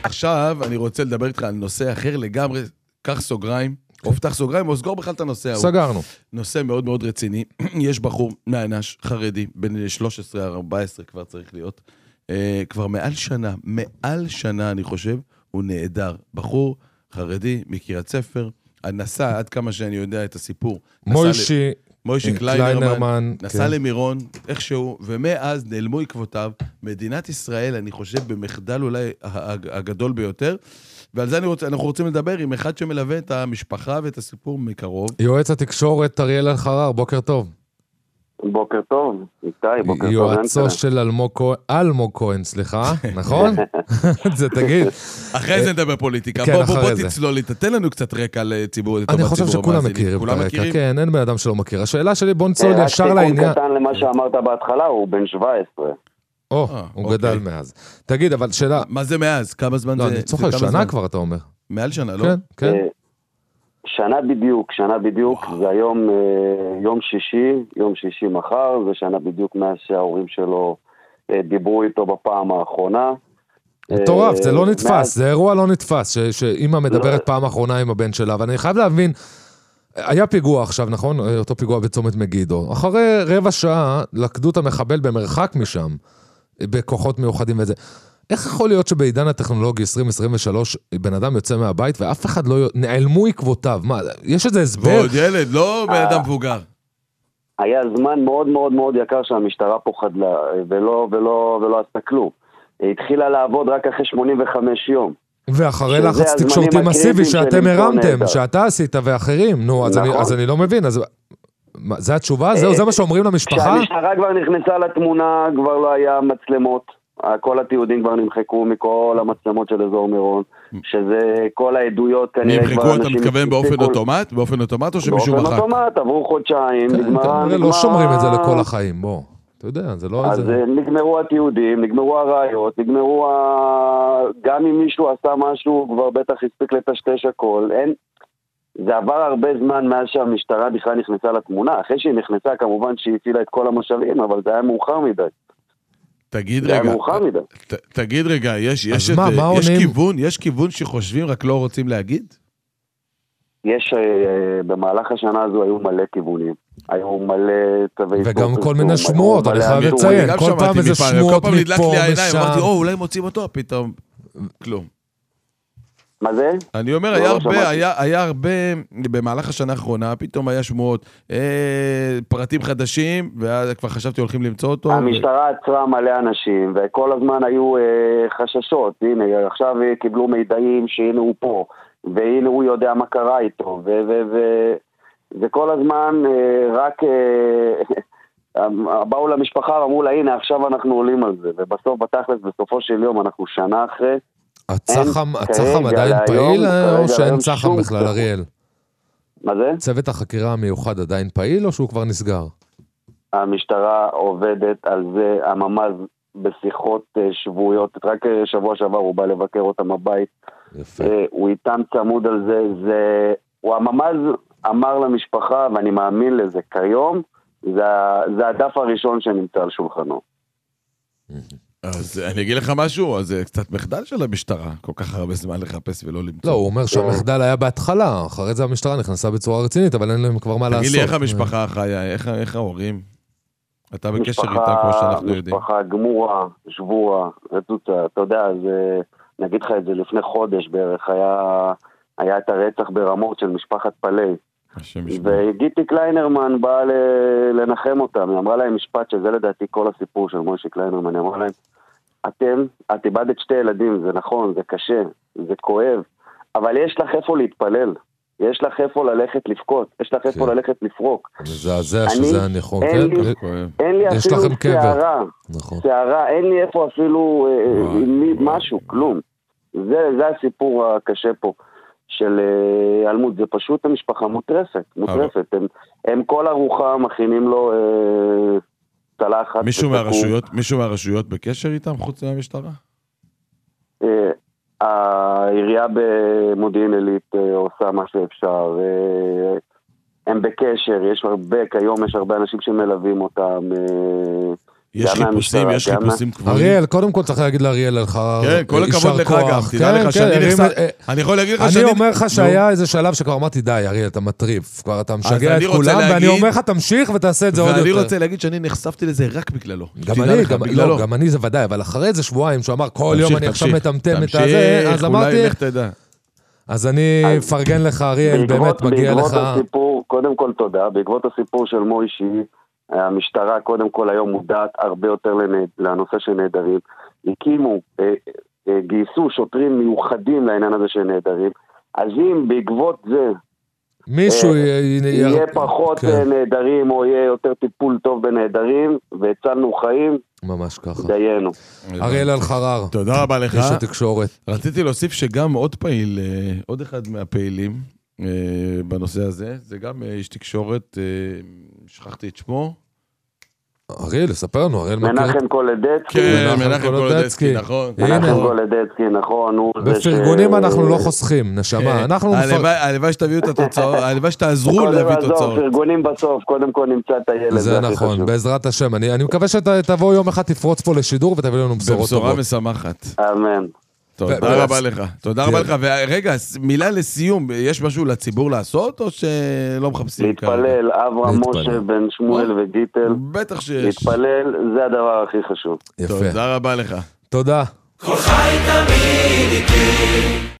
עכשיו אני רוצה לדבר איתך על נושא אחר לגמרי, קח סוגריים, או פתח סוגריים, או סגור בכלל את הנושא ההוא. סגרנו. נושא מאוד מאוד רציני, יש בחור מהענש, חרדי, בין 13-14 כבר צריך להיות, כבר מעל שנה אני חושב, הוא נהדר. בחור חרדי, מקריית ספר, נסע עד כמה שאני יודע את הסיפור. מוישי קליינרמן, נסע למירון, איכשהו, ומאז נעלמו עקבותיו, מדינת ישראל, אני חושב, במחדל אולי הגדול ביותר, ועל זה אנחנו רוצים לדבר עם אחד שמלווה את המשפחה ואת הסיפור מקרוב. יועץ התקשורת אריאל אלחרר, בוקר טוב. בוקר טוב, איתי, בוקר טוב. יועצו של אלמוג כהן, סליחה, נכון? זה תגיד. אחרי זה נדבר פוליטיקה, בוא תצלול לי, תתן לנו קצת רקע לציבור. אני חושב שכולם מכירים את הרקע, כן, אין בן אדם שלא מכיר. השאלה שלי, בוא נצלול ישר לעניין. רק תיקון קטן למה שאמרת בהתחלה, הוא בן 17. הוא גדל מאז. תגיד, אבל שאלה... מה זה מאז? כמה זמן זה? לא, אני צוחק, שנה כבר אתה אומר. מעל שנה, לא? כן, כן. שנה בדיוק, זה היום יום שישי מחר, זה שנה בדיוק מאז שההורים שלו דיברו איתו בפעם האחרונה. מטורף, זה לא נתפס, זה אירוע לא נתפס, שאמא מדברת פעם האחרונה עם הבן שלה, ואני חייב להבין, היה פיגוע עכשיו, נכון? אותו פיגוע בצומת מגידו. אחרי רבע שעה לקדו את המחבל במרחק משם, בכוחות מיוחדים וזה. איך יכול להיות שבעידן הטכנולוגי 2023 בן אדם יוצא מהבית ואף אחד לא נעלמו עקבותיו? מה, יש איזה הסבר? ועוד ילד, לא בן אדם מבוגר. היה זמן מאוד מאוד מאוד יקר שהמשטרה פה חדלה, ולא עשתה כלום. היא התחילה לעבוד רק אחרי 85 יום. ואחרי לחץ תקשורתי מסיבי שאתם הרמתם, שאתה עשית ואחרים, נו, אז אני לא מבין, אז... זה התשובה? זה מה שאומרים למשפחה? כשהמשטרה כבר נכנסה לתמונה, כבר לא היה מצלמות. כל התיעודים כבר נמחקו מכל המצלמות של אזור מירון, שזה כל העדויות כנראה כבר אנשים... נמחקו, אתה מתכוון באופן אוטומט? באופן אוטומט או שמישהו מחק? באופן אוטומט, עברו חודשיים, נגמרה... לא שומרים את זה לכל החיים, בוא. אתה יודע, זה לא... אז נגמרו התיעודים, נגמרו הראיות, גם אם מישהו עשה משהו, כבר בטח הספיק לטשטש הכל. זה עבר הרבה זמן מאז שהמשטרה בכלל נכנסה לתמונה. אחרי שהיא נכנסה, כמובן שהיא הפעילה את כל המשאבים, אבל זה היה מאוחר מדי. תגיד רגע, יש כיוון שחושבים רק לא רוצים להגיד? יש, במהלך השנה הזו היו מלא כיוונים, היו מלא צווי... וגם כל מיני שמועות, אני חייב לציין, כל פעם איזה שמועות מפה, משם. אמרתי, אולי מוצאים אותו, פתאום, כלום. מה זה? אני אומר, היה הרבה, במהלך השנה האחרונה, פתאום היה שמועות, פרטים חדשים, וכבר חשבתי הולכים למצוא אותו. המשטרה עצרה מלא אנשים, וכל הזמן היו חששות, הנה, עכשיו קיבלו מידעים שהנה הוא פה, והנה הוא יודע מה קרה איתו, וכל הזמן רק באו למשפחה ואמרו לה, הנה, עכשיו אנחנו עולים על זה, ובסוף בתכלס, בסופו של יום, אנחנו שנה אחרי, הצחם עדיין פעיל או שאין צחם בכלל, אריאל? מה זה? צוות החקירה המיוחד עדיין פעיל או שהוא כבר נסגר? המשטרה עובדת על זה, הממ"ז בשיחות שבועיות, רק שבוע שעבר הוא בא לבקר אותם הבית, הוא איתם צמוד על זה, הממ"ז אמר למשפחה, ואני מאמין לזה כיום, זה הדף הראשון שנמצא על שולחנו. אז אני אגיד לך משהו, אז זה קצת מחדל של המשטרה, כל כך הרבה זמן לחפש ולא למצוא. לא, הוא אומר שהמחדל היה בהתחלה, אחרי זה המשטרה נכנסה בצורה רצינית, אבל אין להם כבר מה לעשות. תגיד לי, איך המשפחה חיה, איך ההורים? אתה בקשר איתה כמו שאנחנו יודעים. משפחה גמורה, שבורה, רצוצה, אתה יודע, נגיד לך את זה לפני חודש בערך, היה את הרצח ברמות של משפחת פלי, וגיטי קליינרמן באה לנחם אותם, היא אמרה להם משפט שזה לדעתי כל הסיפור של מוישי קליינרמן, היא אמרה להם, את איבדת 2 ילדים, זה נכון, זה קשה, זה כואב, אבל יש לך איפה להתפלל, יש לך איפה ללכת לפקות, יש לך איפה ללכת לפרוק. זה שזה נכון, כן? אין לי אפילו שערה, אין לי איפה אפילו משהו, כלום. זה הסיפור הקשה פה. של אלמוד, זה פשוט המשפחה מוטרפת. הם כל ארוחה מכינים לו צלחת. מישהו מהרשויות בקשר איתם חוץ מהמשטרה? העירייה במודיעין עילית עושה מה שאפשר. הם בקשר, כיום יש הרבה אנשים שמלווים אותם. יש חיפושים קבועים. אריאל, קודם כל צריך להגיד לאריאל אלחרר. כן, כל הכבוד לך גם, תדע לך שאני אני יכול להגיד לך שאני... אני אומר לך שהיה איזה שלב שכבר אמרתי, די, אריאל, אתה מטריף, כבר אתה משגע את כולם, ואני אומר לך, תמשיך ותעשה את זה עוד יותר. ואני רוצה להגיד שאני נחשפתי לזה רק בגללו. גם אני זה ודאי, אבל אחרי איזה שבועיים שהוא אמר, כל יום אני עכשיו מטמטם את הזה, אז אמרתי, אז אני פרגן לך, אריאל, באמת מגיע לך. קודם כל תודה, בעקבות הסיפור של מוישי, המשטרה קודם כל היום מודעת הרבה יותר לנושא של נהדרים. הקימו, גייסו שוטרים מיוחדים לעניין הזה של נהדרים. אז אם בעקבות זה מישהו יהיה פחות נהדרים או יהיה יותר טיפול טוב בנהדרים והצלנו חיים, ממש ככה. דיינו. אריאל אלחרר. תודה רבה לך. איש התקשורת. רציתי להוסיף שגם עוד פעיל, עוד אחד מהפעילים בנושא הזה, זה גם איש תקשורת, שכחתי את שמו. אריאל, לספר לנו, אריאל מכיר. מנחם קולדצקי. כן, מנחם קולדצקי, נכון. מנחם קולדצקי, נכון. בפרגונים אנחנו לא חוסכים, נשמה. הלוואי שתביאו את התוצאות, הלוואי שתעזרו להביא תוצאות. פרגונים בסוף, קודם כל נמצא את הילד. זה נכון, בעזרת השם. אני מקווה שתבוא יום אחד, תפרוץ פה לשידור ותביא לנו בשורות טובות. בבשורה משמחת. אמן. תודה רבה לך. תודה רבה לך. ורגע, מילה לסיום, יש משהו לציבור לעשות או שלא מחפשים? להתפלל, אברהם משה בן שמואל וגיטל. בטח שיש. להתפלל, זה הדבר הכי חשוב. יפה. תודה רבה לך. תודה. כל חי תמיד איתי.